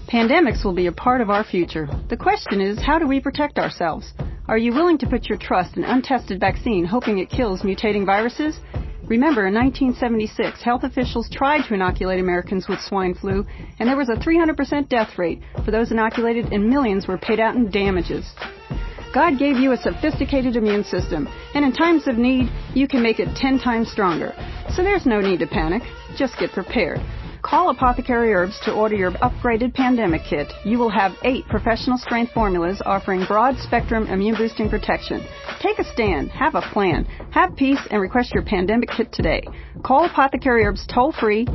Pandemics will be a part of our future. The question is, how do we protect ourselves? Are you willing to put your trust in untested vaccine, hoping it kills mutating viruses? Remember, in 1976, health officials tried to inoculate Americans with swine flu, and there was a 300% death rate for those inoculated, and millions were paid out in damages. God gave you a sophisticated immune system, and in times of need, you can make it 10 times stronger. So there's no need to panic. Just get prepared. Call Apothecary Herbs to order your upgraded pandemic kit. You will have 8 professional-strength formulas offering broad-spectrum immune-boosting protection. Take a stand. Have a plan. Have peace and request your pandemic kit today. Call Apothecary Herbs toll-free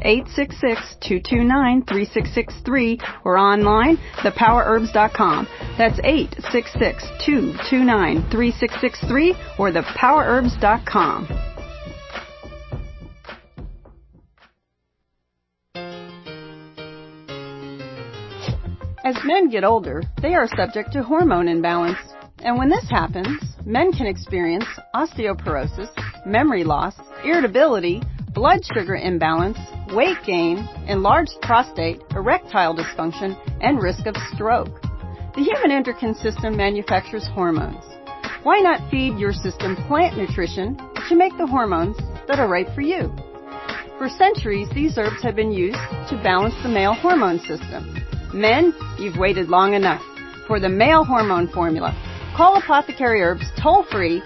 866-229-3663 or online, thepowerherbs.com. That's 866-229-3663 or thepowerherbs.com. As men get older, they are subject to hormone imbalance. And when this happens, men can experience osteoporosis, memory loss, irritability, blood sugar imbalance, weight gain, enlarged prostate, erectile dysfunction, and risk of stroke. The human endocrine system manufactures hormones. Why not feed your system plant nutrition to make the hormones that are right for you? For centuries, these herbs have been used to balance the male hormone system. Men, you've waited long enough for the male hormone formula. Call Apothecary Herbs toll-free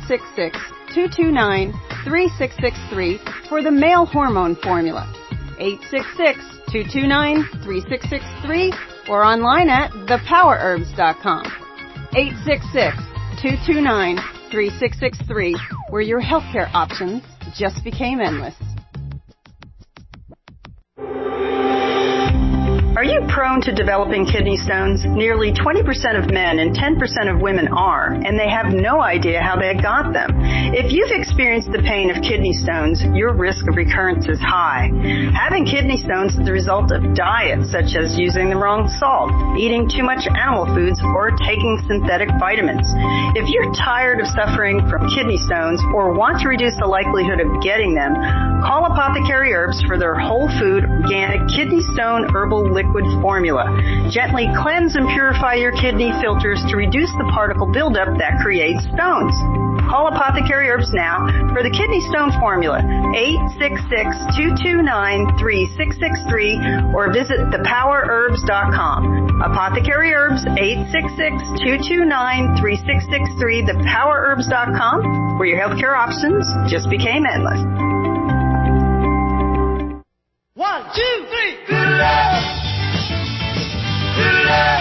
866-229-3663 for the male hormone formula. 866-229-3663 or online at thepowerherbs.com. 866-229-3663, where your healthcare options just became endless. Are you prone to developing kidney stones? Nearly 20% of men and 10% of women are, and they have no idea how they got them. If you've experienced the pain of kidney stones, your risk of recurrence is high. Having kidney stones is the result of diets such as using the wrong salt, eating too much animal foods, or taking synthetic vitamins. If you're tired of suffering from kidney stones or want to reduce the likelihood of getting them, call Apothecary Herbs for their whole food, organic kidney stone herbal liquid formula. Gently cleanse and purify your kidney filters to reduce the particle buildup that creates stones. Call Apothecary Herbs now for the kidney stone formula, 866-229-3663, or visit thepowerherbs.com. Apothecary Herbs, 866-229-3663, thepowerherbs.com, where your healthcare options just became endless. 1, 2, 3, good love. Good love.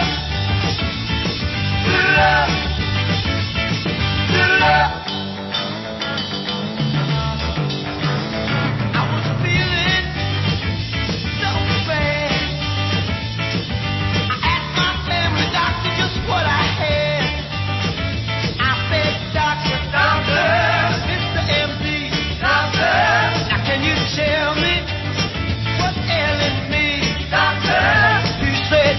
Good love. Good love. I was feeling so bad. I asked my family doctor just what I had. I said, Doctor, Mr. MD, Doctor, now can you tell me what's ailing me, Doctor? He said,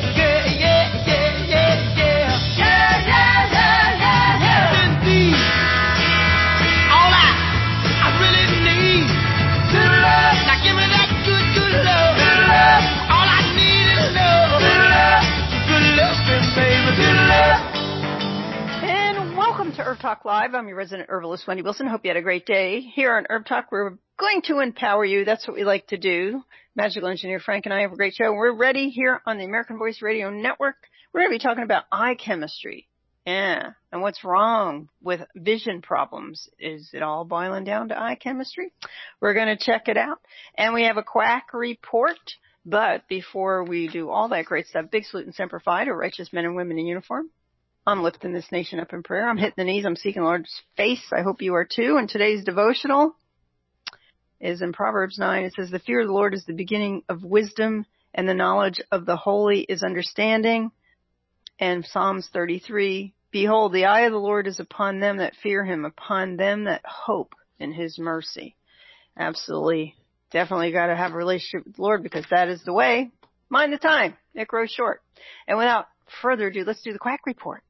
indeed. All I really need, good love. Now give me that good love. Good love. All I need is love. Good love. Good loving, baby. Good love. And welcome to Herb Talk Live. I'm your resident herbalist, Wendy Wilson. Hope you had a great day. Here on Herb Talk, we're going to empower you. That's what we like to do. Magical engineer Frank and I have a great show. We're ready here on the American Voice Radio Network. We're going to be talking about eye chemistry. Yeah. And what's wrong with vision problems? Is it all boiling down to eye chemistry? We're going to check it out. And we have a quack report. But before we do all that great stuff, big salute and semper fi to righteous men and women in uniform. I'm lifting this nation up in prayer. I'm hitting the knees. I'm seeking the Lord's face. I hope you are too. And today's devotional is in Proverbs 9. It says, the fear of the Lord is the beginning of wisdom, and the knowledge of the holy is understanding. And Psalms 33, behold, the eye of the Lord is upon them that fear him, upon them that hope in his mercy. Absolutely. Definitely got to have a relationship with the Lord, because that is the way. Mind the time. It grows short. And without further ado, let's do the quack report.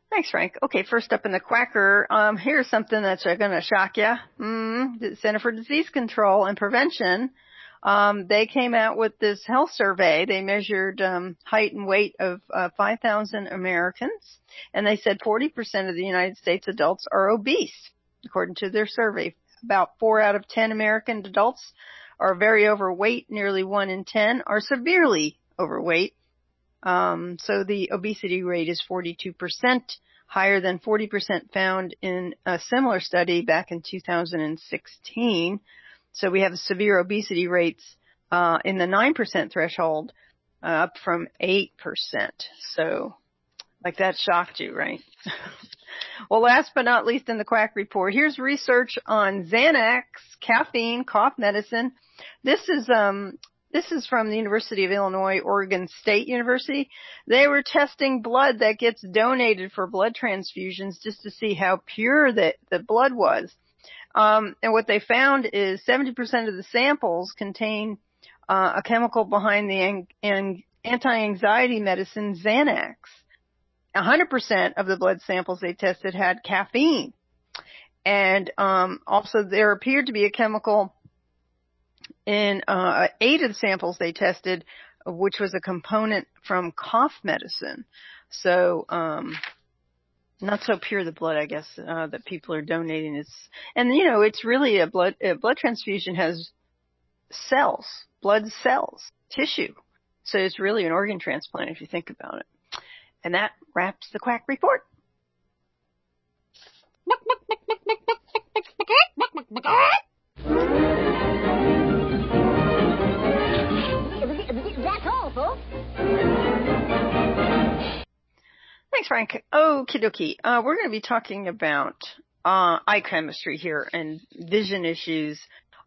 Thanks, Frank. Okay, first up in the Quacker, here's something that's going to shock you. The Center for Disease Control and Prevention, they came out with this health survey. They measured height and weight of 5,000 Americans, and they said 40% of the United States adults are obese, according to their survey. About 4 out of 10 American adults are very overweight. Nearly 1 in 10 are severely overweight. So the obesity rate is 42%, higher than 40% found in a similar study back in 2016. So we have severe obesity rates in the 9% threshold, up from 8%. So, like that shocked you, right? Well, last but not least in the Quack Report, here's research on Xanax, caffeine, cough medicine. This is from the University of Illinois, Oregon State University. They were testing blood that gets donated for blood transfusions just to see how pure the blood was. And what they found is 70% of the samples contain a chemical behind the anti-anxiety medicine Xanax. 100% of the blood samples they tested had caffeine. And also there appeared to be a chemical in 8 of the samples they tested, which was a component from cough medicine. So not so pure the blood, I guess, that people are donating. It's really a blood transfusion has cells, blood cells, tissue. So it's really an organ transplant if you think about it. And that wraps the Quack Report. That's all, folks. Thanks, Frank. Okie dokie. We're going to be talking about eye chemistry here and vision issues.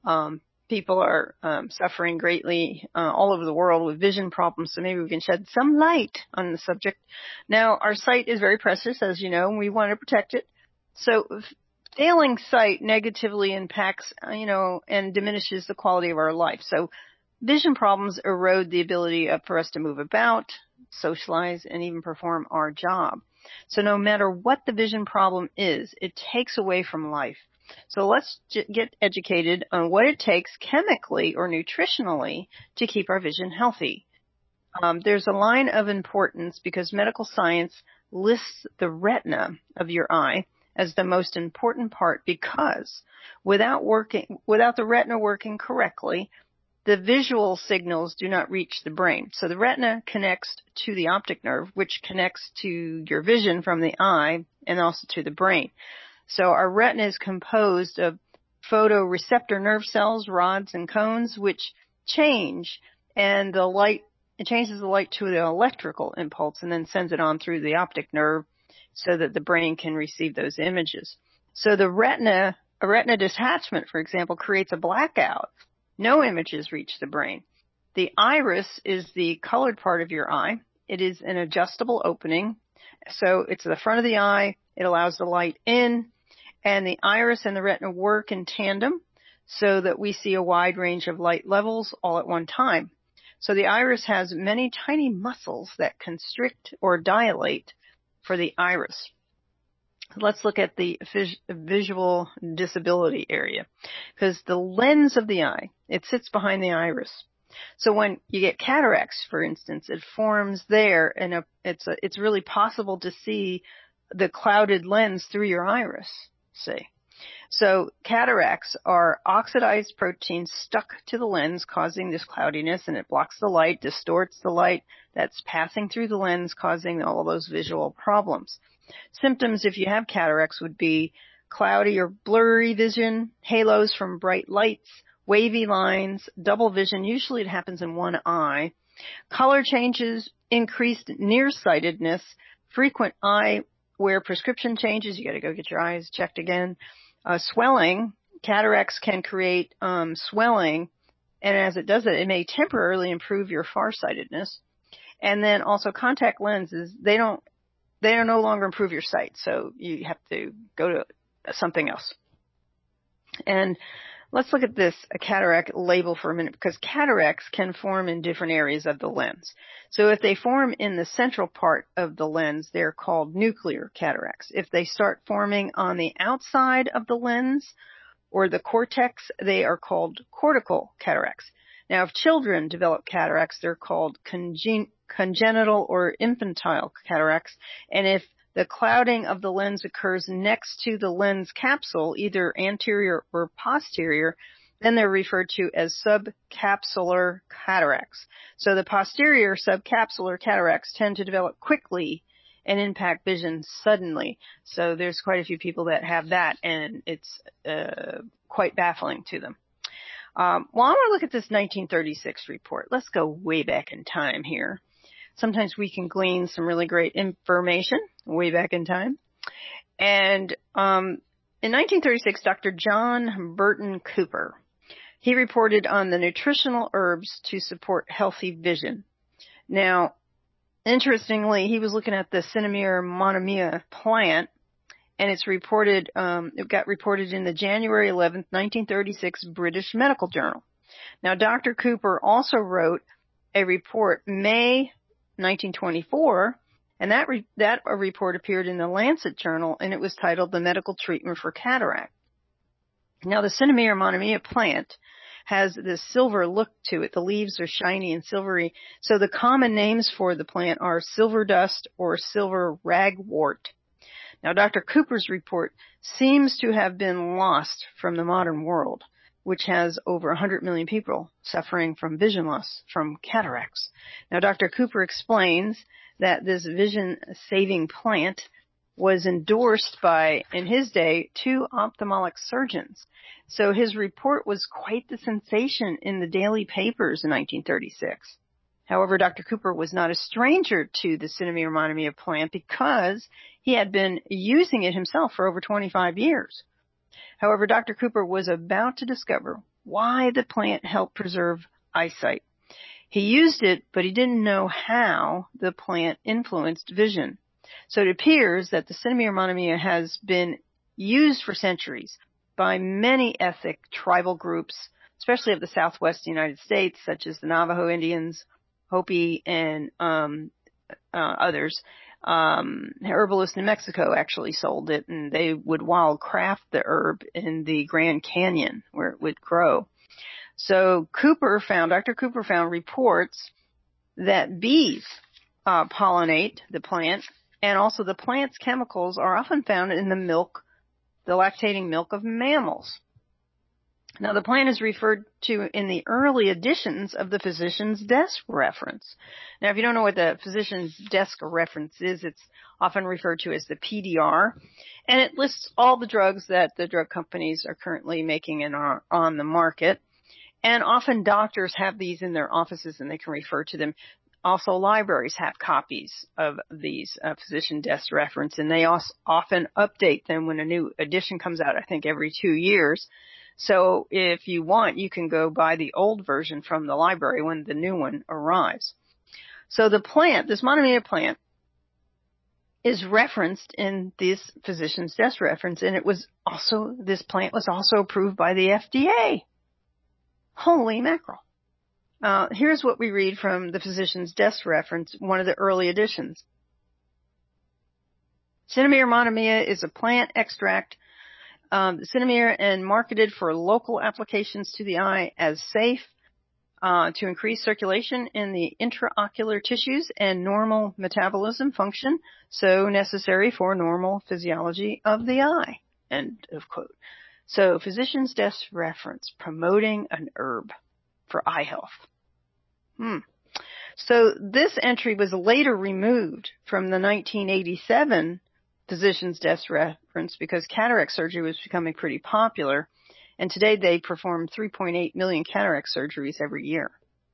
People are suffering greatly all over the world with vision problems, so maybe we can shed some light on the subject. Now, our sight is very precious, as you know, and we want to protect it. So failing sight negatively impacts, and diminishes the quality of our life. So vision problems erode the ability for us to move about, socialize, and even perform our job. So no matter what the vision problem is, it takes away from life. So let's get educated on what it takes chemically or nutritionally to keep our vision healthy. There's a line of importance because medical science lists the retina of your eye as the most important part, because without the retina working correctly, the visual signals do not reach the brain. So the retina connects to the optic nerve, which connects to your vision from the eye and also to the brain. So our retina is composed of photoreceptor nerve cells, rods, and cones, which change, and it changes the light to an electrical impulse and then sends it on through the optic nerve so that the brain can receive those images. So a retina detachment, for example, creates a blackout. No images reach the brain. The iris is the colored part of your eye. It is an adjustable opening. So it's the front of the eye. It allows the light in. And the iris and the retina work in tandem so that we see a wide range of light levels all at one time. So the iris has many tiny muscles that constrict or dilate for the iris. Let's look at the visual disability area, because the lens of the eye, it sits behind the iris. So when you get cataracts, for instance, it forms there, and it's really possible to see the clouded lens through your iris. See, so cataracts are oxidized proteins stuck to the lens, causing this cloudiness, and it blocks the light, distorts the light that's passing through the lens, causing all of those visual problems. Symptoms, if you have cataracts, would be cloudy or blurry vision, halos from bright lights, wavy lines, double vision. Usually it happens in one eye. Color changes, increased nearsightedness, frequent eye wear prescription changes. You got to go get your eyes checked again. Swelling. Cataracts can create swelling, and as it does it may temporarily improve your farsightedness. And then also contact lenses, they no longer improve your sight, so you have to go to something else. And Let's look at this a cataract label for a minute, because cataracts can form in different areas of the lens. So if they form in the central part of the lens, they're called nuclear cataracts. If they start forming on the outside of the lens or the cortex, they are called cortical cataracts. Now, if children develop cataracts, they're called congenital or infantile cataracts. And if the clouding of the lens occurs next to the lens capsule, either anterior or posterior, then they're referred to as subcapsular cataracts. So the posterior subcapsular cataracts tend to develop quickly and impact vision suddenly. So there's quite a few people that have that, and it's quite baffling to them. Well, I want to look at this 1936 report. Let's go way back in time here. Sometimes we can glean some really great information way back in time. And in 1936, Dr. John Burton Cooper, he reported on the nutritional herbs to support healthy vision. Now, interestingly, he was looking at the Cinnamomea monomia plant, and it got reported in the January 11th, 1936 British Medical Journal. Now, Dr. Cooper also wrote a report May 1924, and that report appeared in the Lancet Journal, and it was titled The Medical Treatment for Cataract. Now, the Cinnamomea monomia plant has this silver look to it. The leaves are shiny and silvery. So the common names for the plant are silver dust or silver ragwort. Now, Dr. Cooper's report seems to have been lost from the modern world, which has over 100 million people suffering from vision loss from cataracts. Now, Dr. Cooper explains that this vision-saving plant was endorsed by, in his day, 2 ophthalmic surgeons. So his report was quite the sensation in the daily papers in 1936. However, Dr. Cooper was not a stranger to the Cinnamomea monomia plant because he had been using it himself for over 25 years. However, Dr. Cooper was about to discover why the plant helped preserve eyesight. He used it, but he didn't know how the plant influenced vision. So it appears that the Cinnamomea monomia has been used for centuries by many ethnic tribal groups, especially of the southwest United States, such as the Navajo Indians, Hopi, and others. Herbalists in Mexico actually sold it, and they would wild craft the herb in the Grand Canyon where it would grow. So Dr. Cooper found reports that bees pollinate the plant, and also the plant's chemicals are often found in the lactating milk of mammals. Now, the plant is referred to in the early editions of the Physician's Desk Reference. Now, if you don't know what the Physician's Desk Reference is, it's often referred to as the PDR, and it lists all the drugs that the drug companies are currently making and are on the market. And often doctors have these in their offices and they can refer to them. Also, libraries have copies of these Physician Desk Reference, and they also often update them when a new edition comes out, I think every 2 years. So if you want, you can go buy the old version from the library when the new one arrives. So the plant, this monomia plant, is referenced in this Physician's Desk Reference, and this plant was also approved by the FDA. Holy mackerel. Here's what we read from the Physician's Desk Reference, one of the early editions. Cinnamomea monomia is a plant extract, Cinnamomea, and marketed for local applications to the eye as safe to increase circulation in the intraocular tissues and normal metabolism function, so necessary for normal physiology of the eye. End of quote. So, Physician's Desk Reference, promoting an herb for eye health. So this entry was later removed from the 1987 Physician's Desk Reference because cataract surgery was becoming pretty popular, and today they perform 3.8 million cataract surgeries every year.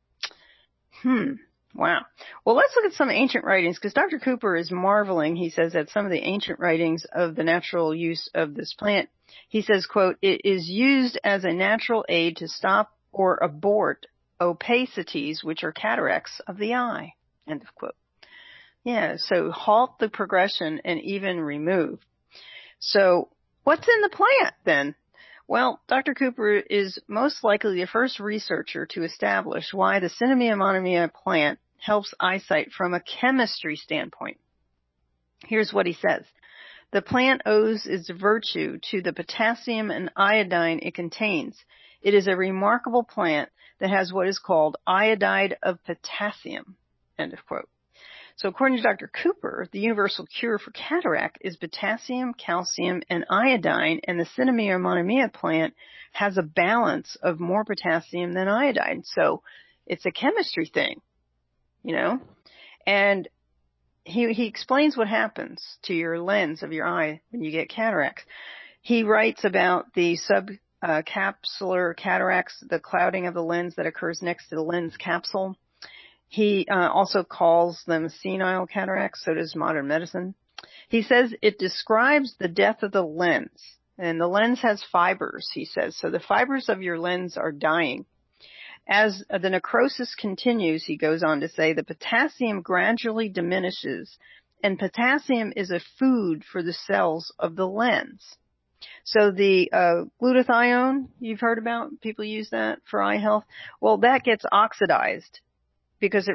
Wow. Well, let's look at some ancient writings, because Dr. Cooper is marveling, he says, at some of the ancient writings of the natural use of this plant. He says, quote, "It is used as a natural aid to stop or abort opacities, which are cataracts of the eye." End of quote. Yeah, so halt the progression and even remove. So what's in the plant then? Well, Dr. Cooper is most likely the first researcher to establish why the Cinnamomea monomia plant helps eyesight from a chemistry standpoint. Here's what he says. The plant owes its virtue to the potassium and iodine it contains. It is a remarkable plant that has what is called iodide of potassium. End of quote. So according to Dr. Cooper, the universal cure for cataract is potassium, calcium, and iodine, and the Cinnamomea monomia plant has a balance of more potassium than iodine. So it's a chemistry thing, you know? And he explains what happens to your lens of your eye when you get cataracts. He writes about the subcapsular cataracts, the clouding of the lens that occurs next to the lens capsule. He also calls them senile cataracts, so does modern medicine. He says it describes the death of the lens, and the lens has fibers, he says, so the fibers of your lens are dying. As the necrosis continues, he goes on to say, the potassium gradually diminishes, and potassium is a food for the cells of the lens. So the glutathione you've heard about, people use that for eye health. Well, that gets oxidized because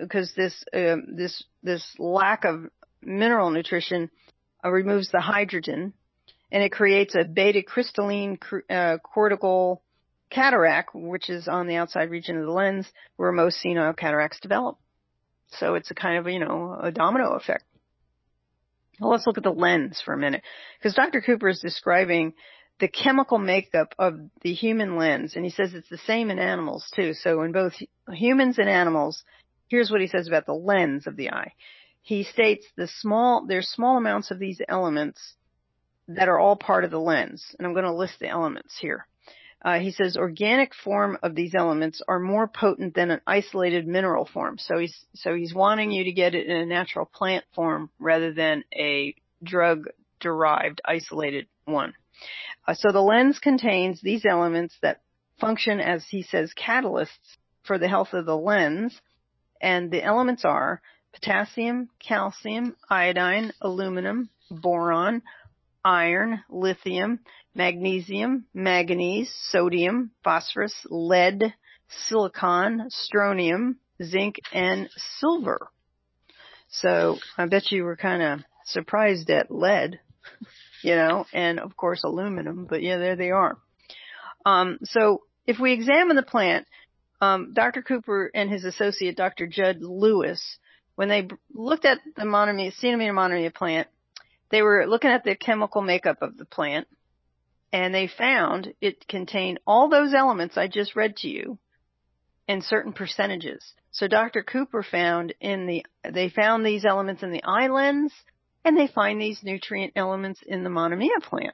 this lack of mineral nutrition removes the hydrogen, and it creates a beta crystalline cortical cataract, which is on the outside region of the lens where most senile cataracts develop. So it's a kind of, a domino effect. Well, let's look at the lens for a minute, because Dr. Cooper is describing the chemical makeup of the human lens, and he says it's the same in animals too. So in both humans and animals, here's what he says about the lens of the eye. He states there's small amounts of these elements that are all part of the lens, and I'm going to list the elements here. He says organic form of these elements are more potent than an isolated mineral form. So he's wanting you to get it in a natural plant form rather than a drug-derived isolated one. So the lens contains these elements that function as, he says, catalysts for the health of the lens. And the elements are potassium, calcium, iodine, aluminum, boron, iron, lithium, magnesium, manganese, sodium, phosphorus, lead, silicon, strontium, zinc, and silver. So I bet you were kind of surprised at lead, and of course aluminum, but yeah, there they are. So if we examine the plant, Dr. Cooper and his associate, Dr. Judd Lewis, when they looked at the Cinnamomea monomia plant, they were looking at the chemical makeup of the plant, and they found it contained all those elements I just read to you in certain percentages. So Dr. Cooper they found these elements in the eye lens, and they find these nutrient elements in the monomia plant.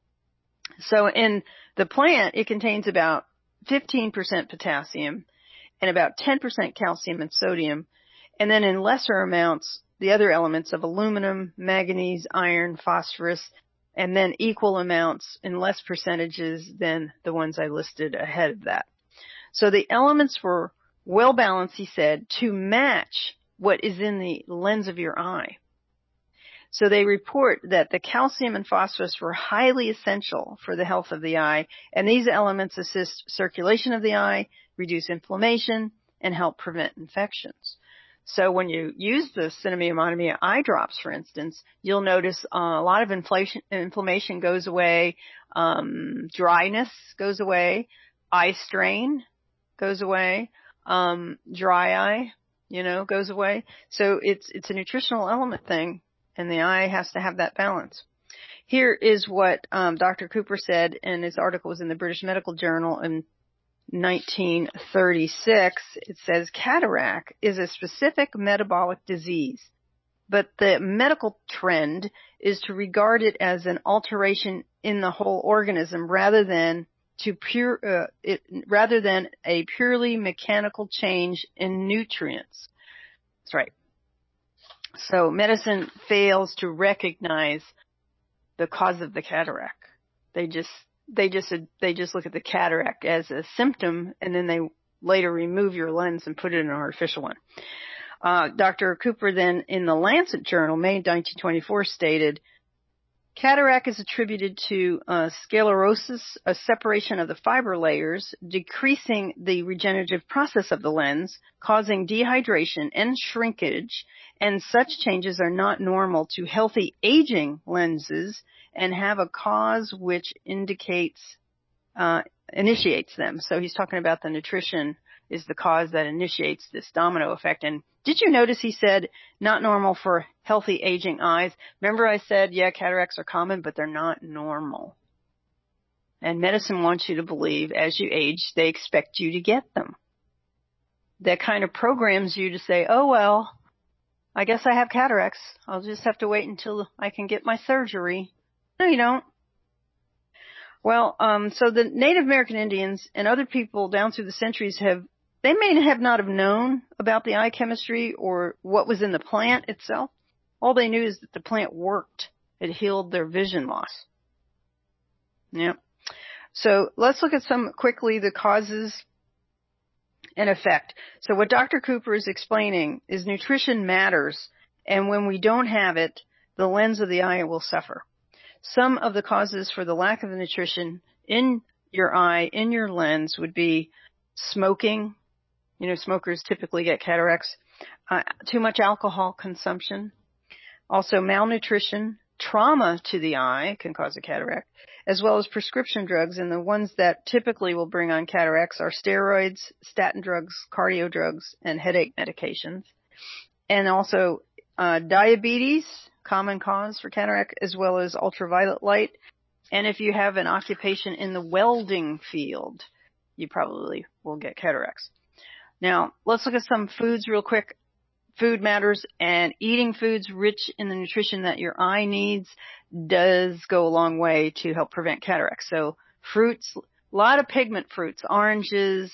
So in the plant, it contains about 15% potassium and about 10% calcium and sodium, and then in lesser amounts, the other elements of aluminum, manganese, iron, phosphorus, and then equal amounts in less percentages than the ones I listed ahead of that. So the elements were well balanced, he said, to match what is in the lens of your eye. So they report that the calcium and phosphorus were highly essential for the health of the eye, and these elements assist circulation of the eye, reduce inflammation, and help prevent infections. So when you use the Cinnamomea monomia eye drops, for instance, you'll notice a lot of inflammation goes away, dryness goes away, eye strain goes away, dry eye, goes away. So it's a nutritional element thing, and the eye has to have that balance. Here is what Dr. Cooper said, and his article was in the British Medical Journal in 1936. It says cataract is a specific metabolic disease, but the medical trend is to regard it as an alteration in the whole organism rather than a purely mechanical change in nutrients. That's right. So medicine fails to recognize the cause of the cataract. They just look at the cataract as a symptom, and then they later remove your lens and put it in an artificial one. Dr. Cooper then in the Lancet Journal, May 1924, stated, Cataract is attributed to sclerosis, a separation of the fiber layers, decreasing the regenerative process of the lens, causing dehydration and shrinkage, and such changes are not normal to healthy aging lenses and have a cause which initiates them. So he's talking about the nutrition is the cause that initiates this domino effect. And did you notice he said not normal for healthy aging eyes? Remember I said, yeah, cataracts are common, but they're not normal. And medicine wants you to believe as you age, they expect you to get them. That kind of programs you to say, oh, well, I guess I have cataracts. I'll just have to wait until I can get my surgery. No, you don't. Well, so the Native American Indians and other people down through the centuries they may have not have known about the eye chemistry or what was in the plant itself. All they knew is that the plant worked. It healed their vision loss. Yeah. So let's look at quickly the causes and effect. So what Dr. Cooper is explaining is nutrition matters, and when we don't have it, the lens of the eye will suffer. Some of the causes for the lack of nutrition in your eye, in your lens, would be smoking. You know, smokers typically get cataracts. Too much alcohol consumption. Also malnutrition. Trauma to the eye can cause a cataract, as well as prescription drugs. And the ones that typically will bring on cataracts are steroids, statin drugs, cardio drugs, and headache medications. And also diabetes, common cause for cataract, as well as ultraviolet light. And if you have an occupation in the welding field, you probably will get cataracts. Now, let's look at some foods real quick. Food matters, and eating foods rich in the nutrition that your eye needs does go a long way to help prevent cataracts. So fruits, a lot of pigment fruits, oranges,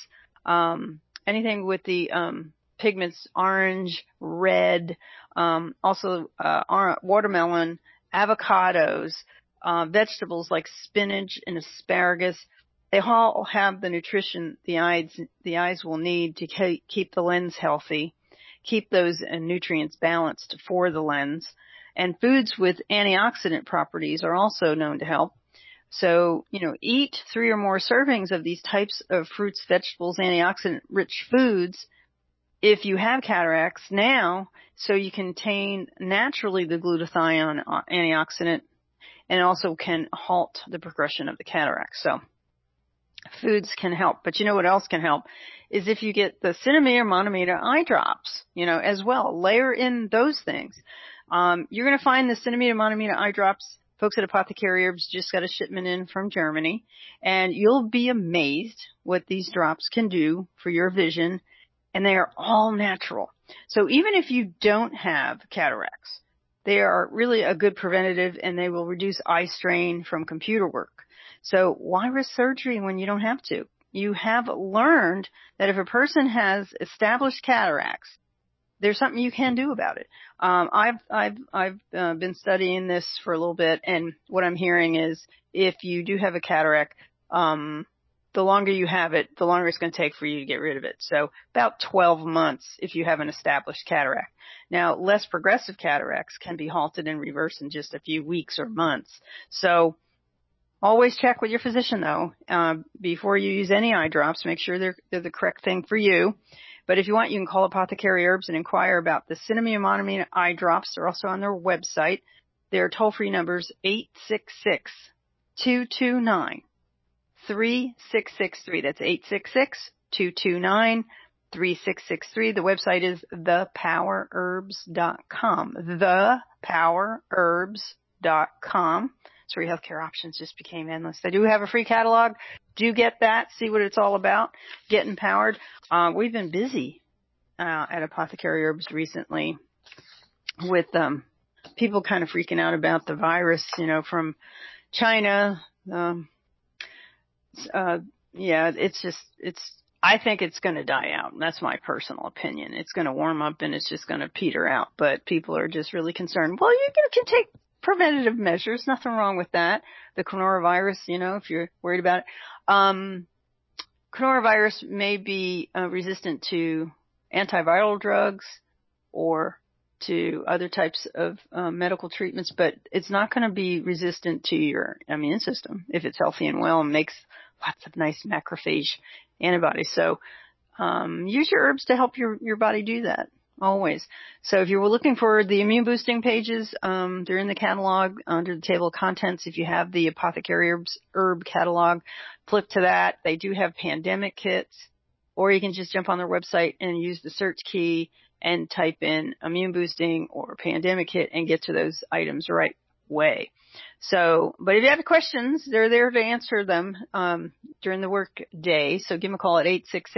anything with the pigments, orange, red, also watermelon, avocados, vegetables like spinach and asparagus. They all have the nutrition the eyes will need to keep the lens healthy, keep those nutrients balanced for the lens. And foods with antioxidant properties are also known to help. So, eat 3 or more servings of these types of fruits, vegetables, antioxidant-rich foods if you have cataracts now, so you contain naturally the glutathione antioxidant and also can halt the progression of the cataract. So foods can help. But you know what else can help is if you get the Cinnamida Monomida eye drops, as well. Layer in those things. You're going to find the Cinnamida Monomida eye drops. Folks at Apothecary Herbs just got a shipment in from Germany, and you'll be amazed what these drops can do for your vision, and they are all natural. So even if you don't have cataracts, they are really a good preventative, and they will reduce eye strain from computer work. So why risk surgery when you don't have to? You have learned that if a person has established cataracts, there's something you can do about it. I've been studying this for a little bit, and what I'm hearing is if you do have a cataract, the longer you have it, the longer it's going to take for you to get rid of it. So about 12 months if you have an established cataract. Now, less progressive cataracts can be halted and reversed in just a few weeks or months. So always check with your physician, though, before you use any eye drops. Make sure they're the correct thing for you. But if you want, you can call Apothecary Herbs and inquire about the Cinnamida Monomida eye drops. They're also on their website. Their toll-free numbers 866-229-3663. That's 866-229-3663. The website is thepowerherbs.com. Thepowerherbs.com. That's where your healthcare options just became endless. They do have a free catalog. Do get that. See what it's all about. Get empowered. We've been busy at Apothecary Herbs recently with people kind of freaking out about the virus, from China. I think it's going to die out. That's my personal opinion. It's going to warm up and it's just going to peter out. But people are just really concerned. Well, you can take preventative measures. Nothing wrong with that. The coronavirus, if you're worried about it. Coronavirus may be resistant to antiviral drugs or to other types of medical treatments, but it's not going to be resistant to your immune system if it's healthy and well and makes lots of nice macrophage antibodies. So use your herbs to help your body do that, always. So if you were looking for the immune boosting pages, they're in the catalog under the table of contents. If you have the Apothecary herb catalog, flip to that. They do have pandemic kits, or you can just jump on their website and use the search key and type in immune boosting or pandemic kit and get to those items right away. So, but if you have questions, they're there to answer them during the work day. So give them a call at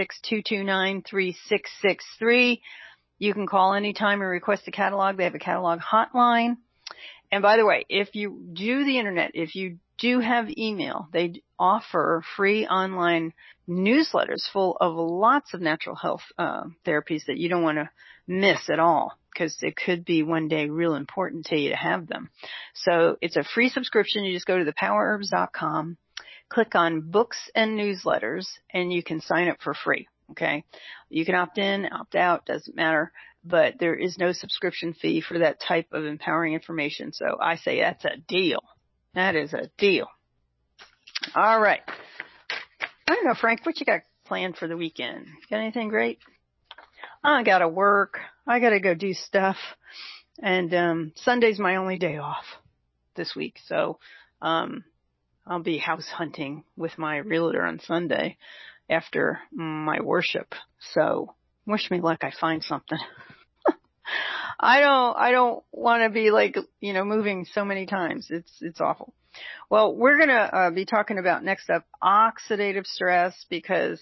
866-229-3663. You can call anytime and request a catalog. They have a catalog hotline. And by the way, if you do the internet, if you do have email, they offer free online newsletters full of lots of natural health therapies that you don't want to miss at all, because it could be one day real important to you to have them. So it's a free subscription. You just go to thepowerherbs.com, click on books and newsletters, and you can sign up for free. Okay. You can opt in, opt out, doesn't matter, but there is no subscription fee for that type of empowering information. So I say that's a deal. That is a deal. All right. I don't know, Frank, what you got planned for the weekend? Got anything great? I got to work. I got to go do stuff. And Sunday's my only day off this week. So I'll be house hunting with my realtor on Sunday after my worship. So wish me luck I find something. I don't want to be like, moving so many times. It's awful. Well, we're going to be talking about next up oxidative stress, because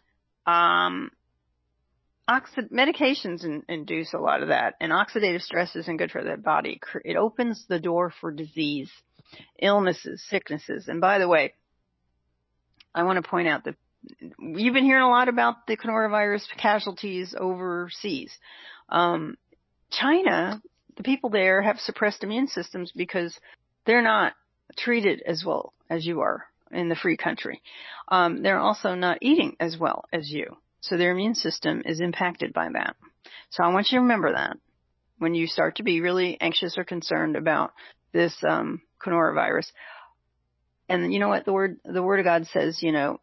medications induce a lot of that, and oxidative stress isn't good for the body. It opens the door for disease, illnesses, sicknesses. And by the way, I want to point out that you've been hearing a lot about the coronavirus casualties overseas. China, the people there have suppressed immune systems because they're not treated as well as you are in the free country. They're also not eating as well as you. So their immune system is impacted by that. So I want you to remember that when you start to be really anxious or concerned about this coronavirus. And you know what? The word of God says, He'll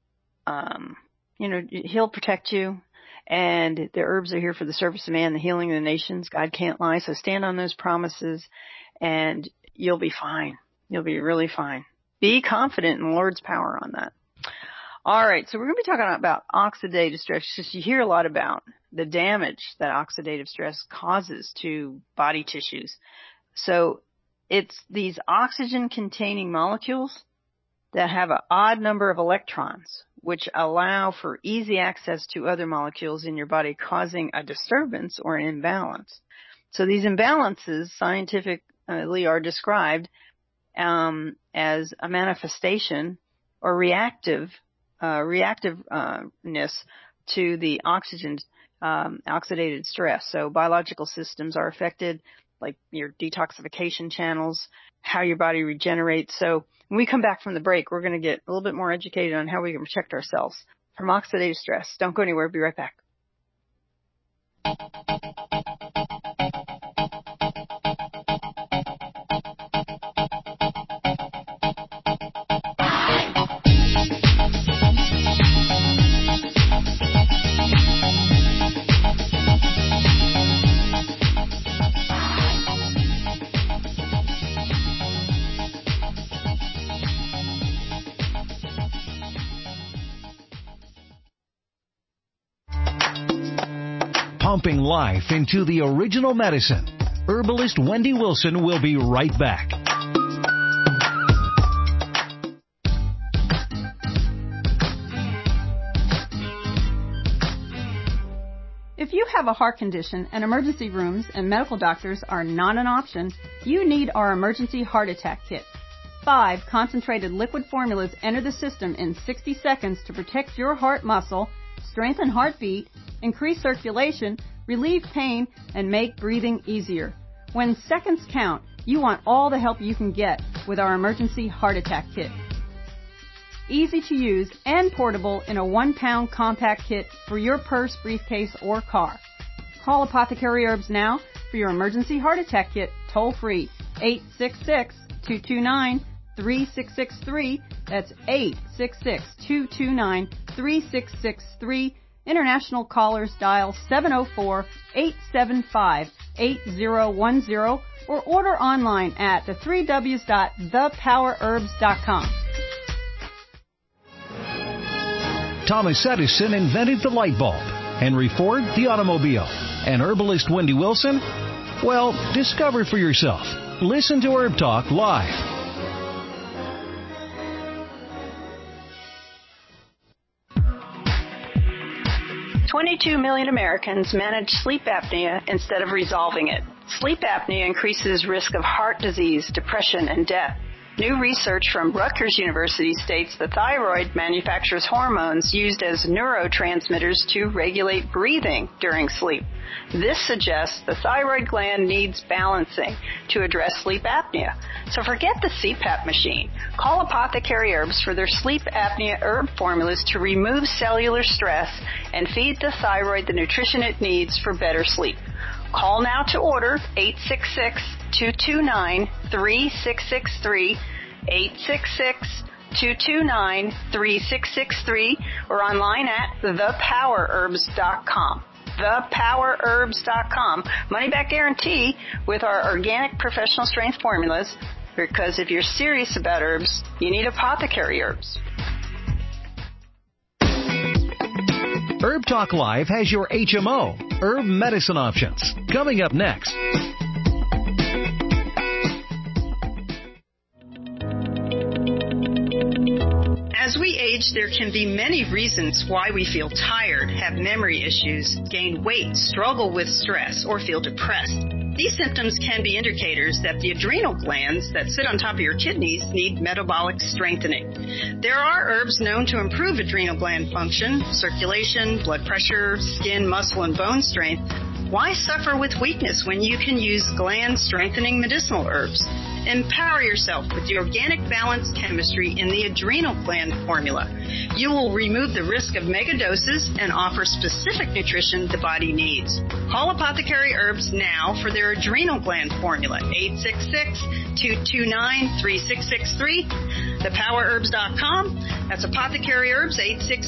protect you. And the herbs are here for the service of man, the healing of the nations. God can't lie. So stand on those promises and you'll be fine. You'll be really fine. Be confident in the Lord's power on that. All right. So we're going to be talking about oxidative stress, because you hear a lot about the damage that oxidative stress causes to body tissues. So it's these oxygen containing molecules that have an odd number of electrons, which allow for easy access to other molecules in your body, causing a disturbance or an imbalance. So these imbalances scientifically are described as a manifestation or reactiveness to the oxidated stress. So biological systems are affected, like your detoxification channels, how your body regenerates. So when we come back from the break, we're going to get a little bit more educated on how we can protect ourselves from oxidative stress. Don't go anywhere. Be right back. Pumping life into the original medicine. Herbalist Wendy Wilson will be right back. If you have a heart condition and emergency rooms and medical doctors are not an option, you need our Emergency Heart Attack Kit. 5 concentrated liquid formulas enter the system in 60 seconds to protect your heart muscle, strengthen heartbeat, increase circulation, relieve pain, and make breathing easier. When seconds count, you want all the help you can get with our Emergency Heart Attack Kit. Easy to use and portable in a 1-pound compact kit for your purse, briefcase, or car. Call Apothecary Herbs now for your emergency heart attack kit toll free. 866-229-3663. That's 866-229-3663. International callers dial 704-875-8010 or order online at the 3Ws.thepowerherbs.com. Thomas Edison invented the light bulb, Henry Ford the automobile, and herbalist Wendy Wilson? Well, discover for yourself. Listen to Herb Talk live. 22 million Americans manage sleep apnea instead of resolving it. Sleep apnea increases risk of heart disease, depression, and death. New research from Rutgers University states the thyroid manufactures hormones used as neurotransmitters to regulate breathing during sleep. This suggests the thyroid gland needs balancing to address sleep apnea. So forget the CPAP machine. Call Apothecary Herbs for their sleep apnea herb formulas to remove cellular stress and feed the thyroid the nutrition it needs for better sleep. Call now to order 866-229-3663, 866-229-3663, or online at thepowerherbs.com. Thepowerherbs.com. Money back guarantee with our organic professional strength formulas, because if you're serious about herbs, you need Apothecary Herbs. Herb Talk Live has your HMO, herb medicine options. Coming up next. As we age, there can be many reasons why we feel tired, have memory issues, gain weight, struggle with stress, or feel depressed. These symptoms can be indicators that the adrenal glands that sit on top of your kidneys need metabolic strengthening. There are herbs known to improve adrenal gland function, circulation, blood pressure, skin, muscle, and bone strength. Why suffer with weakness when you can use gland-strengthening medicinal herbs? Empower yourself with the organic balanced chemistry in the adrenal gland formula. You will remove the risk of mega doses and offer specific nutrition the body needs. Call Apothecary Herbs now for their adrenal gland formula, 866-229-3663, thepowerherbs.com. That's Apothecary Herbs,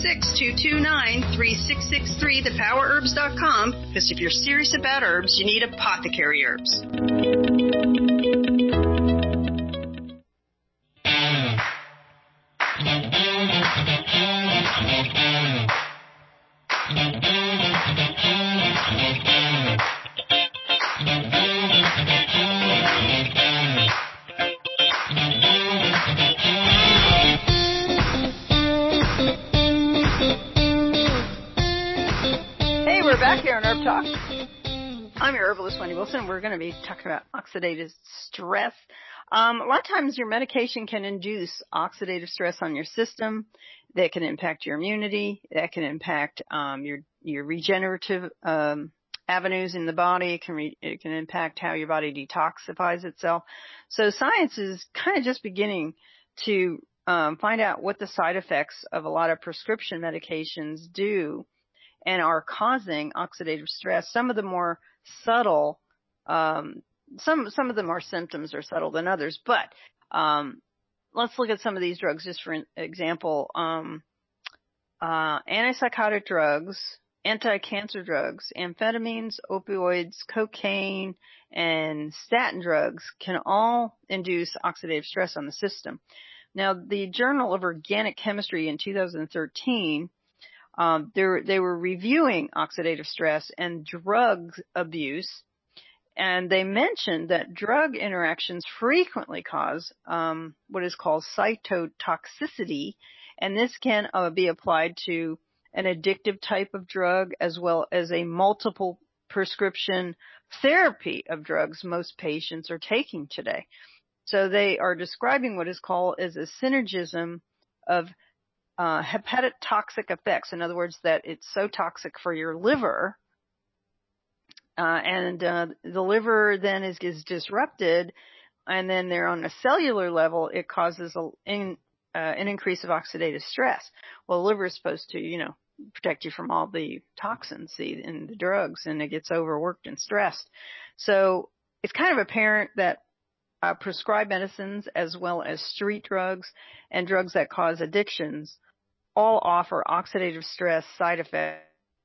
866-229-3663, thepowerherbs.com. Because if you're serious about herbs, you need Apothecary Herbs. Hey, we're back here on Herb Talk. I'm your herbalist, Wendy Wilson. We're going to be talking about oxidative stress. A lot of times your medication can induce oxidative stress on your system. That can impact your immunity. That can impact your regenerative avenues in the body. It can impact how your body detoxifies itself. So science is kind of just beginning to find out what the side effects of a lot of prescription medications do and are causing oxidative stress. Some of the more subtle, some of the more symptoms are subtle than others, but let's look at some of these drugs just for example. Antipsychotic drugs, anti-cancer drugs, amphetamines, opioids, cocaine, and statin drugs can all induce oxidative stress on the system. Now, the Journal of Organic Chemistry in 2013, they were reviewing oxidative stress and drug abuse, and they mentioned that drug interactions frequently cause what is called cytotoxicity, and this can be applied to an addictive type of drug as well as a multiple prescription therapy of drugs most patients are taking today. So they are describing what is called as a synergism of hepatotoxic effects. In other words, that it's so toxic for your liver, and the liver then is disrupted, and then they're on a cellular level, it causes an increase of oxidative stress. Well, the liver is supposed to, protect you from all the toxins in the drugs, and it gets overworked and stressed. So it's kind of apparent that prescribed medicines as well as street drugs and drugs that cause addictions all offer oxidative stress side effects.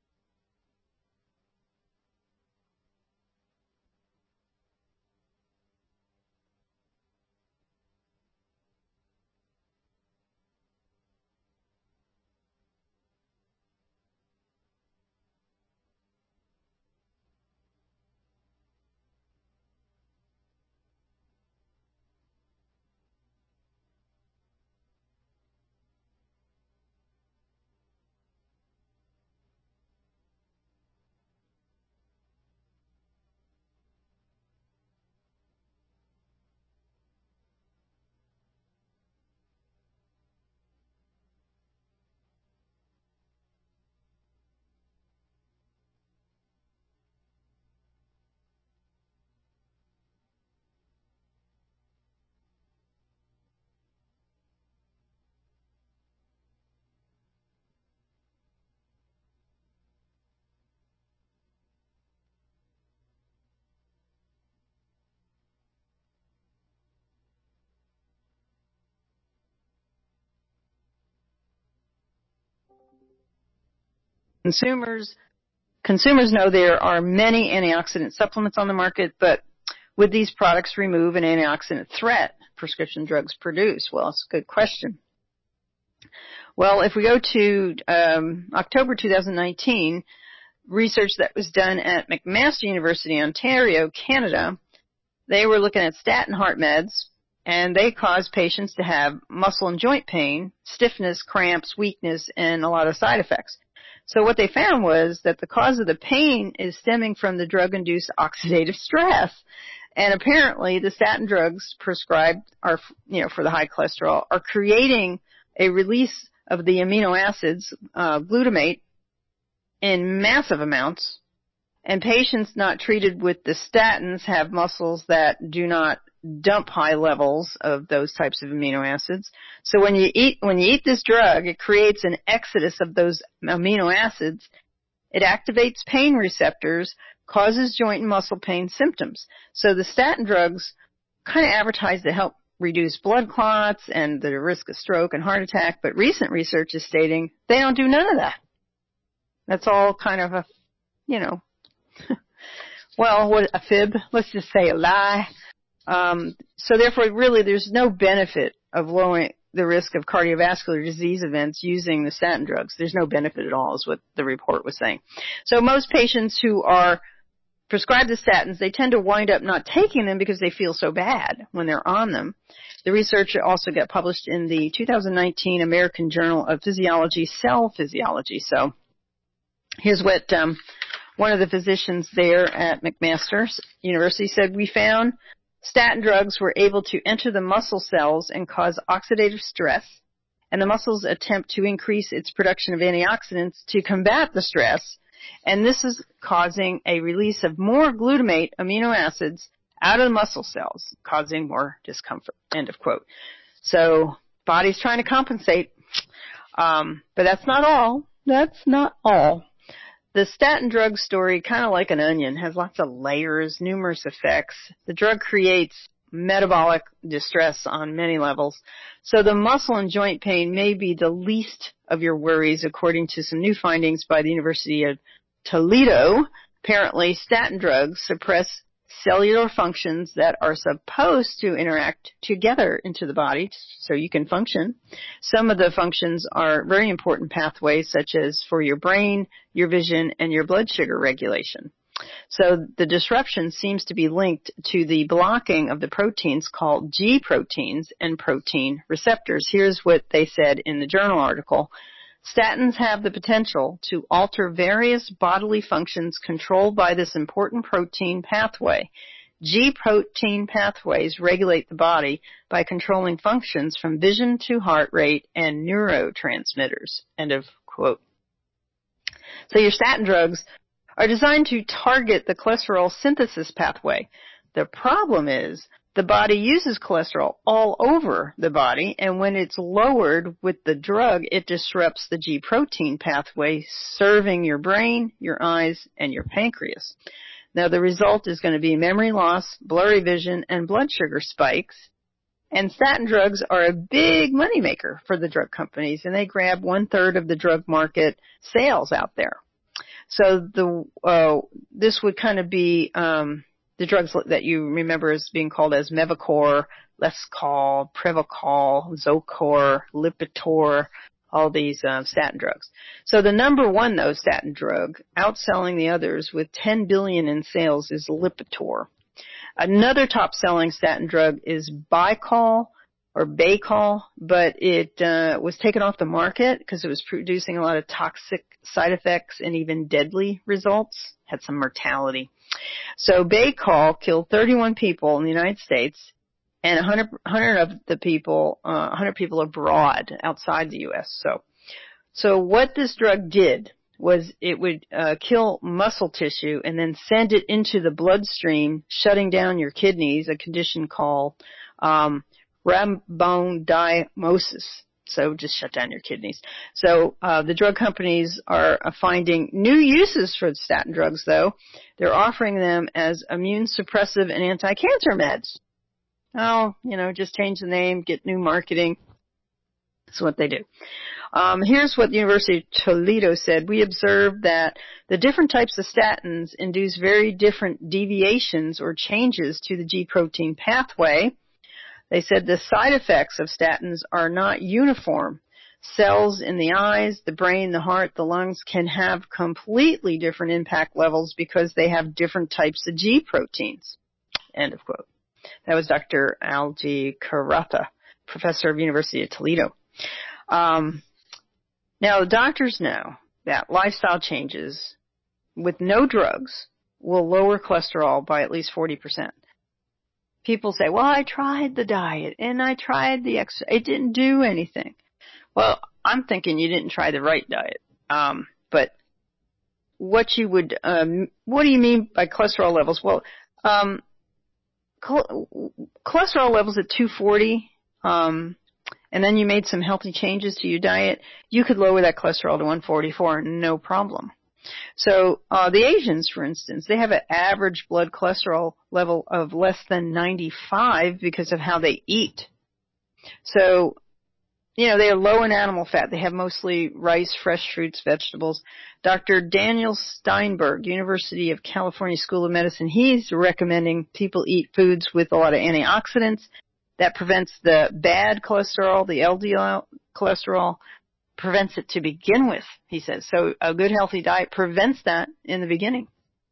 Consumers know there are many antioxidant supplements on the market, but would these products remove an antioxidant threat prescription drugs produce? Well, it's a good question. Well, if we go to October 2019, research that was done at McMaster University, Ontario, Canada, they were looking at statin heart meds, and they cause patients to have muscle and joint pain, stiffness, cramps, weakness, and a lot of side effects. So what they found was that the cause of the pain is stemming from the drug-induced oxidative stress. And apparently the statin drugs prescribed are, for the high cholesterol are creating a release of the amino acids, glutamate, in massive amounts. And patients not treated with the statins have muscles that do not dump high levels of those types of amino acids. So when you eat this drug, it creates an exodus of those amino acids. It activates pain receptors, causes joint and muscle pain symptoms. So the statin drugs kind of advertise to help reduce blood clots and the risk of stroke and heart attack, but recent research is stating they don't do none of that. That's all kind of a, what a fib. Let's just say a lie. So therefore, really, there's no benefit of lowering the risk of cardiovascular disease events using the statin drugs. There's no benefit at all, is what the report was saying. So most patients who are prescribed the statins, they tend to wind up not taking them because they feel so bad when they're on them. The research also got published in the 2019 American Journal of Physiology, Cell Physiology. So here's what one of the physicians there at McMaster University said: we found statin drugs were able to enter the muscle cells and cause oxidative stress, and the muscles attempt to increase its production of antioxidants to combat the stress, and this is causing a release of more glutamate amino acids out of the muscle cells, causing more discomfort, end of quote. So, body's trying to compensate, but that's not all. That's not all. The statin drug story, kind of like an onion, has lots of layers, numerous effects. The drug creates metabolic distress on many levels. So the muscle and joint pain may be the least of your worries, according to some new findings by the University of Toledo. Apparently, statin drugs suppress cellular functions that are supposed to interact together into the body so you can function. Some of the functions are very important pathways, such as for your brain, your vision, and your blood sugar regulation. So the disruption seems to be linked to the blocking of the proteins called G proteins and protein receptors. Here's what they said in the journal article. Statins have the potential to alter various bodily functions controlled by this important protein pathway. G protein pathways regulate the body by controlling functions from vision to heart rate and neurotransmitters. End of quote. So your statin drugs are designed to target the cholesterol synthesis pathway. The problem is the body uses cholesterol all over the body, and when it's lowered with the drug, it disrupts the G protein pathway serving your brain, your eyes, and your pancreas. Now, the result is going to be memory loss, blurry vision, and blood sugar spikes. And statin drugs are a big moneymaker for the drug companies, and they grab 1/3 of the drug market sales out there. So this would kind of be the drugs that you remember as being called as Mevacor, Lescol, Prevacol, Zocor, Lipitor, all these statin drugs. So the number one, though, statin drug, outselling the others with $10 billion in sales, is Lipitor. Another top-selling statin drug is Bicol or Baycol, but it was taken off the market because it was producing a lot of toxic side effects and even deadly results, had some mortality. So Baycol killed 31 people in the United States and 100 of the people, 100 people abroad outside the U.S. So what this drug did was it would kill muscle tissue and then send it into the bloodstream, shutting down your kidneys, a condition called rhabdomyolysis. So just shut down your kidneys. So the drug companies are finding new uses for the statin drugs, though. They're offering them as immune suppressive and anti-cancer meds. Oh, just change the name, get new marketing. That's what they do. Here's what the University of Toledo said. We observed that the different types of statins induce very different deviations or changes to the G protein pathway. They said the side effects of statins are not uniform. Cells in the eyes, the brain, the heart, the lungs can have completely different impact levels because they have different types of G proteins. End of quote. That was Dr. Algie Karatha, professor of University of Toledo. Now, the doctors know that lifestyle changes with no drugs will lower cholesterol by at least 40%. People say, well, I tried the diet and I tried the exercise. It didn't do anything. Well, I'm thinking you didn't try the right diet. But what do you mean by cholesterol levels? Well, cholesterol levels at 240, and then you made some healthy changes to your diet, you could lower that cholesterol to 144, no problem. So the Asians, for instance, they have an average blood cholesterol level of less than 95 because of how they eat. So, they are low in animal fat. They have mostly rice, fresh fruits, vegetables. Dr. Daniel Steinberg, University of California School of Medicine, he's recommending people eat foods with a lot of antioxidants. That prevents the bad cholesterol, the LDL cholesterol, prevents it to begin with, he says. So a good healthy diet prevents that in the beginning.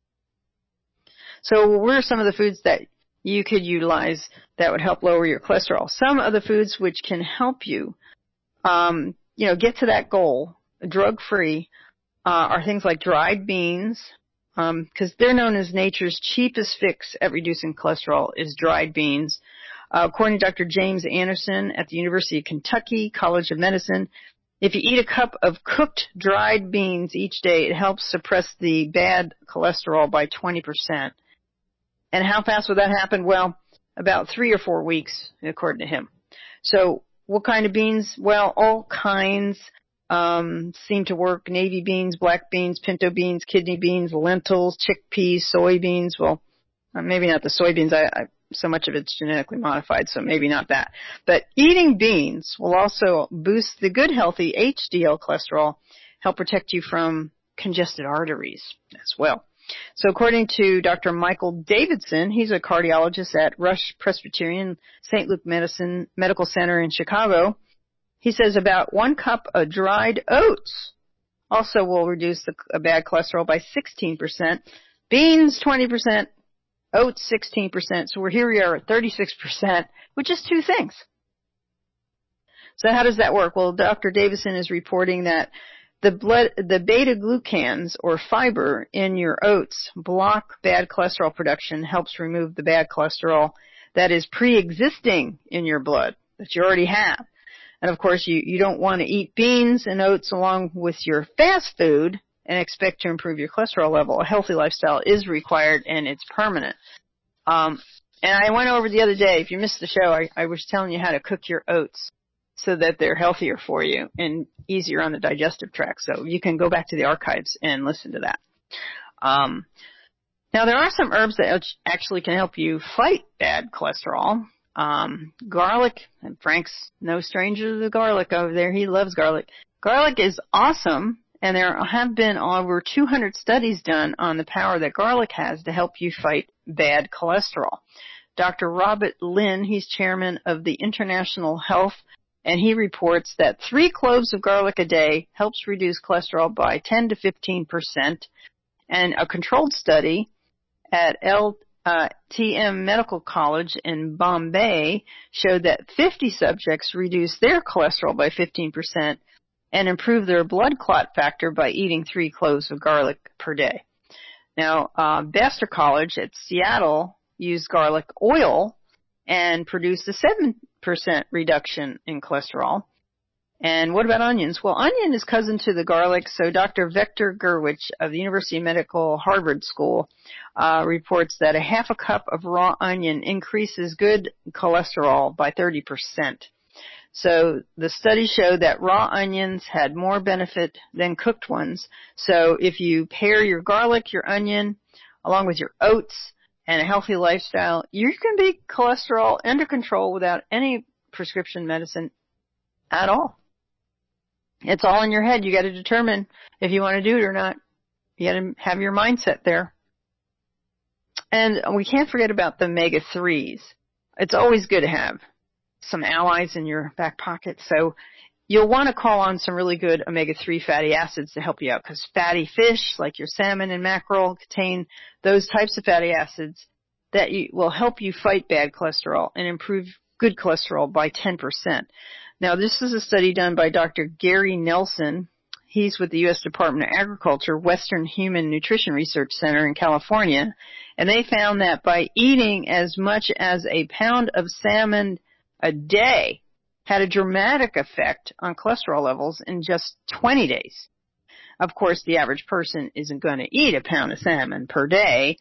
So what are some of the foods that you could utilize that would help lower your cholesterol? Some of the foods which can help you, get to that goal, drug-free, are things like dried beans, because they're known as nature's cheapest fix at reducing cholesterol is dried beans. According to Dr. James Anderson at the University of Kentucky College of Medicine, if you eat a cup of cooked dried beans each day, it helps suppress the bad cholesterol by 20%. And how fast would that happen? Well, about 3 or 4 weeks, according to him. So what kind of beans? Well, all kinds seem to work. Navy beans, black beans, pinto beans, kidney beans, lentils, chickpeas, soybeans. Well, maybe not the soybeans. So much of it's genetically modified, so maybe not that. But eating beans will also boost the good, healthy HDL cholesterol, help protect you from congested arteries as well. So according to Dr. Michael Davidson, he's a cardiologist at Rush Presbyterian St. Luke Medical Center in Chicago, he says about 1 cup of dried oats also will reduce the bad cholesterol by 16%. Beans, 20%. Oats, 16%. So we are at 36%, with just 2 things. So how does that work? Well, Dr. Davison is reporting that the beta-glucans, or fiber, in your oats block bad cholesterol production, helps remove the bad cholesterol that is pre-existing in your blood, that you already have. And of course, you don't want to eat beans and oats along with your fast food and expect to improve your cholesterol level. A healthy lifestyle is required, and it's permanent. And I went over the other day, if you missed the show, I was telling you how to cook your oats so that they're healthier for you and easier on the digestive tract. So you can go back to the archives and listen to that. Now there are some herbs that actually can help you fight bad cholesterol. Garlic, and Frank's no stranger to the garlic over there. He loves garlic. Garlic is awesome, and there have been over 200 studies done on the power that garlic has to help you fight bad cholesterol. Dr. Robert Lynn, he's chairman of the International Health, and he reports that 3 cloves of garlic a day helps reduce cholesterol by 10 to 15%. And a controlled study at TM Medical College in Bombay showed that 50 subjects reduced their cholesterol by 15% and improved their blood clot factor by eating 3 cloves of garlic per day. Now, Bastyr College at Seattle used garlic oil and produced a 7% reduction in cholesterol. And what about onions? Well, onion is cousin to the garlic, so Dr. Victor Gurwitch of the University of Medical Harvard School reports that a half a cup of raw onion increases good cholesterol by 30%. So the study showed that raw onions had more benefit than cooked ones. So if you pair your garlic, your onion, along with your oats and a healthy lifestyle, you can be cholesterol under control without any prescription medicine at all. It's all in your head. You got to determine if you want to do it or not. You got to have your mindset there. And we can't forget about the omega-3s. It's always good to have some allies in your back pocket. So you'll want to call on some really good omega-3 fatty acids to help you out, because fatty fish like your salmon and mackerel contain those types of fatty acids that will help you fight bad cholesterol and improve good cholesterol by 10%. Now, this is a study done by Dr. Gary Nelson. He's with the U.S. Department of Agriculture, Western Human Nutrition Research Center in California, and they found that by eating as much as a pound of salmon a day had a dramatic effect on cholesterol levels in just 20 days. Of course, the average person isn't going to eat a pound of salmon per day.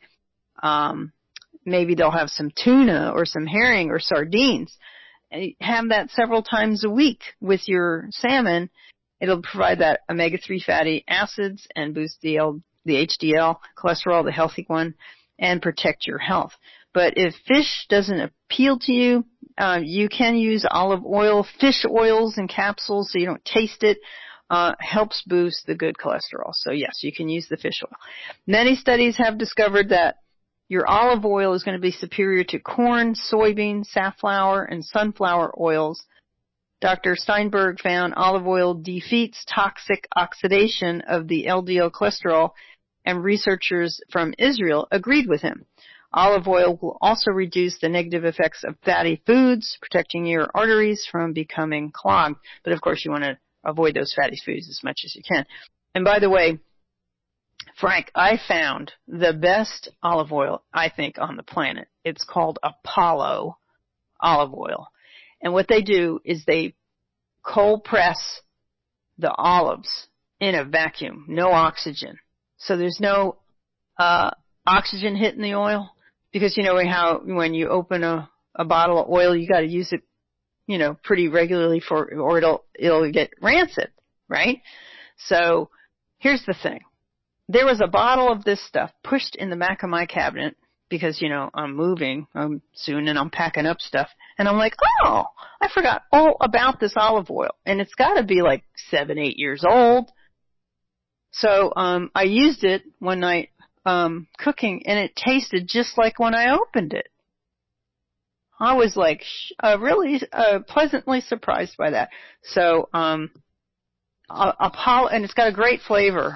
Maybe they'll have some tuna or some herring or sardines. And have that several times a week with your salmon. It'll provide that omega-3 fatty acids and boost the HDL cholesterol, the healthy one, and protect your health. But if fish doesn't appeal to you, you can use olive oil. Fish oils in capsules so you don't taste it. Helps boost the good cholesterol. So yes, you can use the fish oil. Many studies have discovered that your olive oil is going to be superior to corn, soybean, safflower, and sunflower oils. Dr. Steinberg found olive oil defeats toxic oxidation of the LDL cholesterol, and researchers from Israel agreed with him. Olive oil will also reduce the negative effects of fatty foods, protecting your arteries from becoming clogged. But of course, you want to avoid those fatty foods as much as you can. And by the way, Frank, I found the best olive oil, I think, on the planet. It's called Apollo olive oil. And what they do is they cold press the olives in a vacuum, no oxygen. So there's no oxygen hitting the oil, because you know how when you open a bottle of oil, you got to use it, pretty regularly or it'll get rancid, right? So here's the thing. There was a bottle of this stuff pushed in the back of my cabinet because, I'm moving soon and I'm packing up stuff. And I'm like, oh, I forgot all about this olive oil. And it's got to be like 7, 8 years old. So I used it one night cooking, and it tasted just like when I opened it. I was like really pleasantly surprised by that. So Apollo, and it's got a great flavor.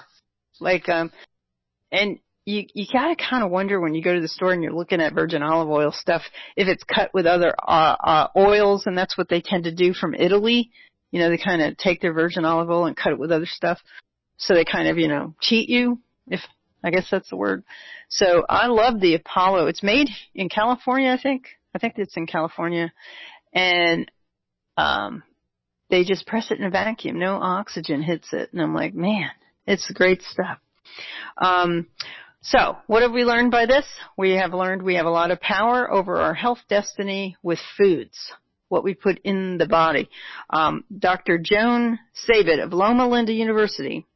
And you gotta kind of wonder when you go to the store and you're looking at virgin olive oil stuff, if it's cut with other oils, and that's what they tend to do from Italy. They kind of take their virgin olive oil and cut it with other stuff. So they kind of, cheat you, if I guess that's the word. So I love the Apollo. It's made in California, I think. I think it's in California. And they just press it in a vacuum. No oxygen hits it. And I'm like, man, it's great stuff. So, what have we learned by this? We have learned we have a lot of power over our health destiny with foods, what we put in the body. Dr. Joan Sabat of Loma Linda University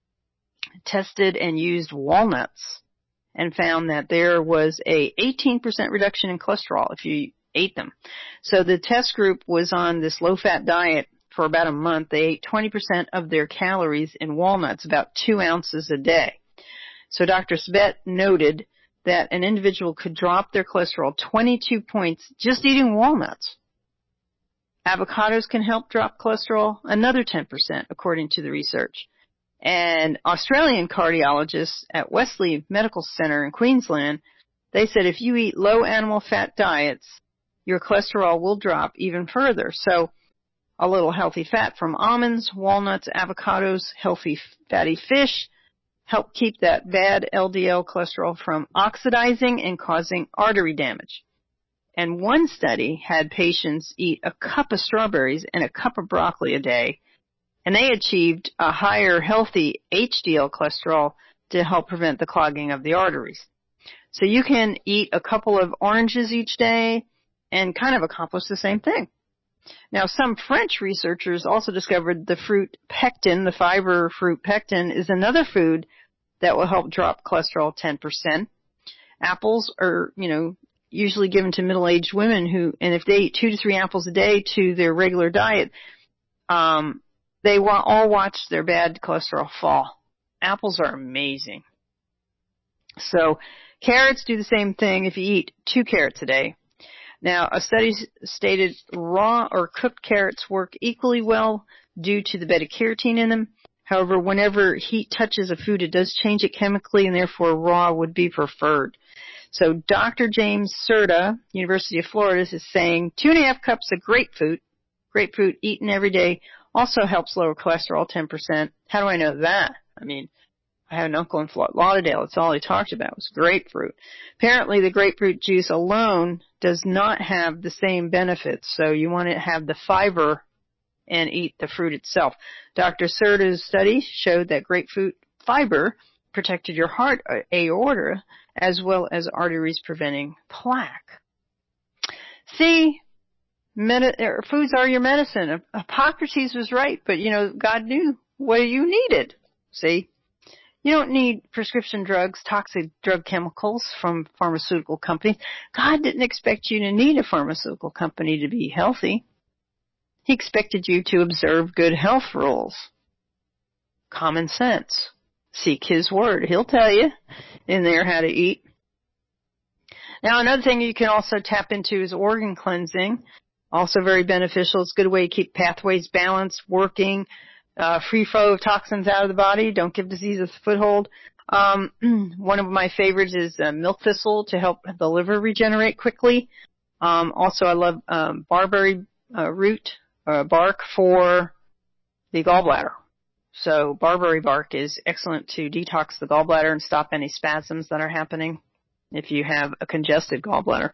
tested and used walnuts and found that there was a 18% reduction in cholesterol if you ate them. So the test group was on this low-fat diet for about a month. They ate 20% of their calories in walnuts, about 2 ounces a day. So Dr. Sabat noted that an individual could drop their cholesterol 22 points just eating walnuts. Avocados can help drop cholesterol another 10%, according to the research. And Australian cardiologists at Wesley Medical Center in Queensland, they said if you eat low animal fat diets, your cholesterol will drop even further. So a little healthy fat from almonds, walnuts, avocados, healthy fatty fish help keep that bad LDL cholesterol from oxidizing and causing artery damage. And one study had patients eat a cup of strawberries and a cup of broccoli a day, and they achieved a higher healthy HDL cholesterol to help prevent the clogging of the arteries. So you can eat a couple of oranges each day and kind of accomplish the same thing. Now, some French researchers also discovered the fruit pectin, the fiber fruit pectin, is another food that will help drop cholesterol 10%. Apples are, usually given to middle-aged women and if they eat 2 to 3 apples a day to their regular diet, they all watch their bad cholesterol fall. Apples are amazing. So carrots do the same thing if you eat 2 carrots a day. Now, a study stated raw or cooked carrots work equally well due to the beta-carotene in them. However, whenever heat touches a food, it does change it chemically, and therefore raw would be preferred. So Dr. James Serta, University of Florida, is saying 2.5 cups of grapefruit eaten every day also helps lower cholesterol 10%. How do I know that? I had an uncle in Fort Lauderdale. That's all he talked about was grapefruit. Apparently, the grapefruit juice alone does not have the same benefits, so you want to have the fiber and eat the fruit itself. Dr. Serta's study showed that grapefruit fiber protected your heart aorta as well as arteries, preventing plaque. See, foods are your medicine. Hippocrates was right, but God knew what you needed. See? You don't need prescription drugs, toxic drug chemicals from pharmaceutical companies. God didn't expect you to need a pharmaceutical company to be healthy. He expected you to observe good health rules. Common sense. Seek His Word. He'll tell you in there how to eat. Now, another thing you can also tap into is organ cleansing. Also very beneficial. It's a good way to keep pathways balanced, working, free flow of toxins out of the body. Don't give disease a foothold. One of my favorites is milk thistle to help the liver regenerate quickly. Also, I love barberry root bark for the gallbladder. So barberry bark is excellent to detox the gallbladder and stop any spasms that are happening if you have a congested gallbladder.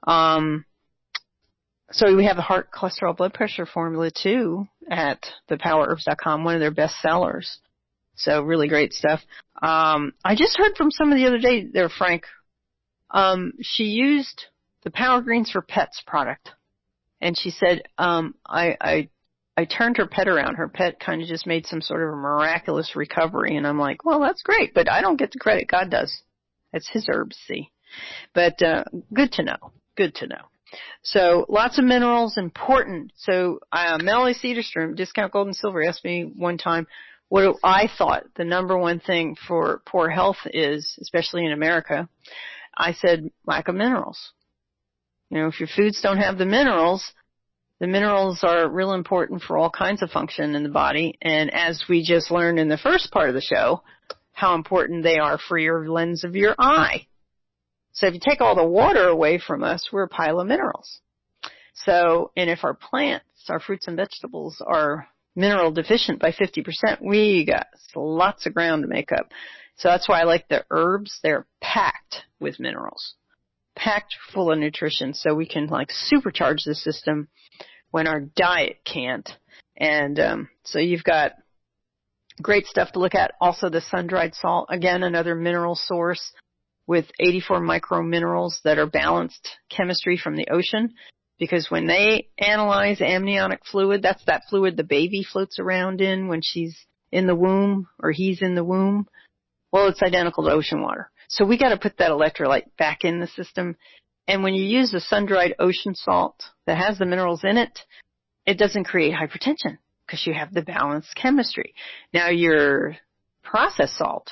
So we have the heart cholesterol blood pressure formula too at thepowerherbs.com, one of their best sellers. So really great stuff. I just heard from someone the other day there, Frank. She used the Power Greens for Pets product. And she said, I turned her pet around. Her pet kind of just made some sort of a miraculous recovery. And I'm like, well, that's great, but I don't get the credit. God does. It's His herbs, see. But good to know. Good to know. So lots of minerals, important. So Melanie Cedarstrom, Discount Gold and Silver, asked me one time what I thought the number one thing for poor health is, especially in America. I said lack of minerals. If your foods don't have the minerals are real important for all kinds of function in the body. And as we just learned in the first part of the show, how important they are for your lens of your eye. So if you take all the water away from us, we're a pile of minerals. So, and if our plants, our fruits and vegetables are mineral deficient by 50%, we got lots of ground to make up. So that's why I like the herbs. They're packed with minerals, packed full of nutrition, so we can supercharge the system when our diet can't. And so you've got great stuff to look at. Also the sun-dried salt, again, another mineral source. with 84 microminerals that are balanced chemistry from the ocean. Because when they analyze amniotic fluid, that's that fluid the baby floats around in when she's in the womb or he's in the womb. Well, it's identical to ocean water. So we got to put that electrolyte back in the system. And when you use the sun-dried ocean salt that has the minerals in it, it doesn't create hypertension because you have the balanced chemistry. Now your processed salt,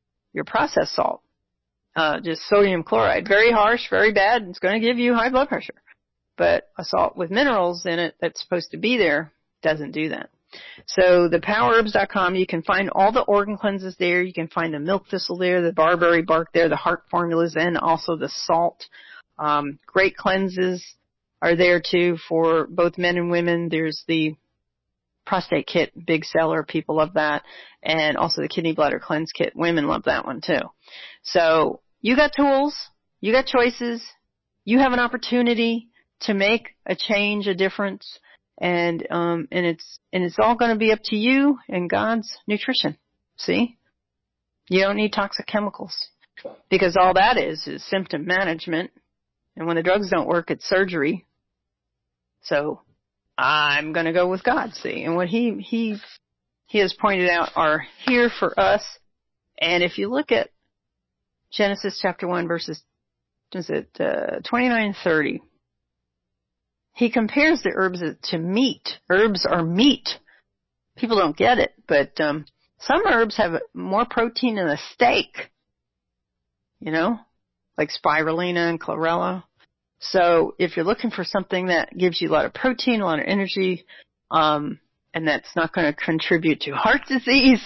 just sodium chloride, very harsh, very bad. It's going to give you high blood pressure. But a salt with minerals in it that's supposed to be there doesn't do that. So the powerherbs.com, you can find all the organ cleanses there. You can find the milk thistle there, the barberry bark there, the heart formulas, and also the salt. Great cleanses are there too for both men and women. There's the prostate kit, big seller. People love that. And also the kidney bladder cleanse kit. Women love that one too. So you got tools. You got choices. You have an opportunity to make a change, a difference, and it's all going to be up to you and God's nutrition. See? You don't need toxic chemicals because all that is symptom management. And when the drugs don't work, it's surgery. So I'm going to go with God, see? And what he has pointed out are here for us. And if you look at Genesis chapter 1 verses, 29 and 30, he compares the herbs to meat. Herbs are meat. People don't get it, but some herbs have more protein than a steak, like spirulina and chlorella. So if you're looking for something that gives you a lot of protein, a lot of energy, and that's not going to contribute to heart disease,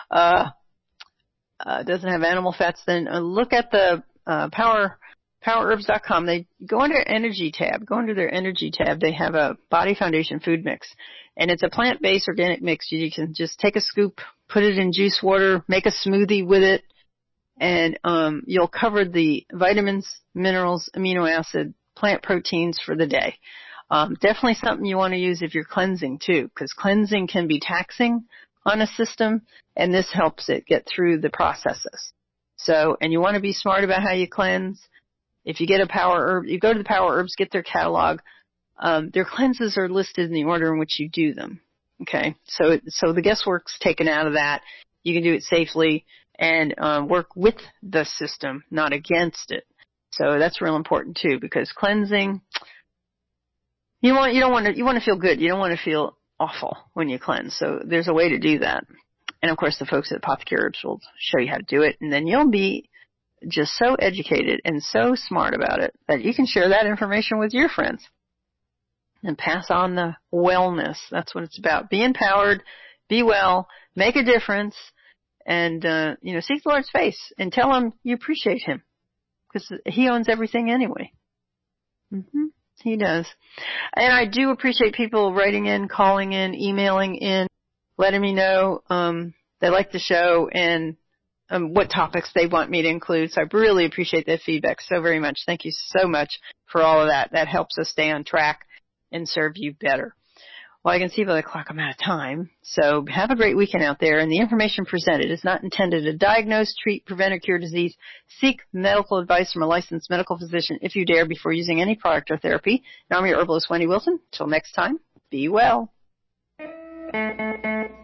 doesn't have animal fats, then look at the powerherbs.com. They go under energy tab. Go under their energy tab. They have a Body Foundation food mix, and it's a plant-based organic mix. You can just take a scoop, put it in juice water, make a smoothie with it, and you'll cover the vitamins, minerals, amino acid, plant proteins for the day. Definitely something you want to use if you're cleansing too, because cleansing can be taxing on a system, and this helps it get through the processes. So, and you want to be smart about how you cleanse. If you get a Power Herb, you go to the Power Herbs, get their catalog. Their cleanses are listed in the order in which you do them. Okay, so the guesswork's taken out of that. You can do it safely and work with the system, not against it. So that's real important too, because cleansing, you want to feel good. You don't want to feel awful when you cleanse. So there's a way to do that. And of course, the folks at Apothecary Herbs will show you how to do it, and then you'll be just so educated and so smart about it that you can share that information with your friends and pass on the wellness. That's what it's about. Be empowered, be well, make a difference, and seek the Lord's face and tell him you appreciate him, because he owns everything anyway. He does. And I do appreciate people writing in, calling in, emailing in, letting me know they like the show and what topics they want me to include. So I really appreciate that feedback so very much. Thank you so much for all of that. That helps us stay on track and serve you better. Well, I can see by the clock I'm out of time. So have a great weekend out there. And the information presented is not intended to diagnose, treat, prevent, or cure disease. Seek medical advice from a licensed medical physician if you dare before using any product or therapy. And I'm your herbalist, Wendy Wilson. Till next time, be well.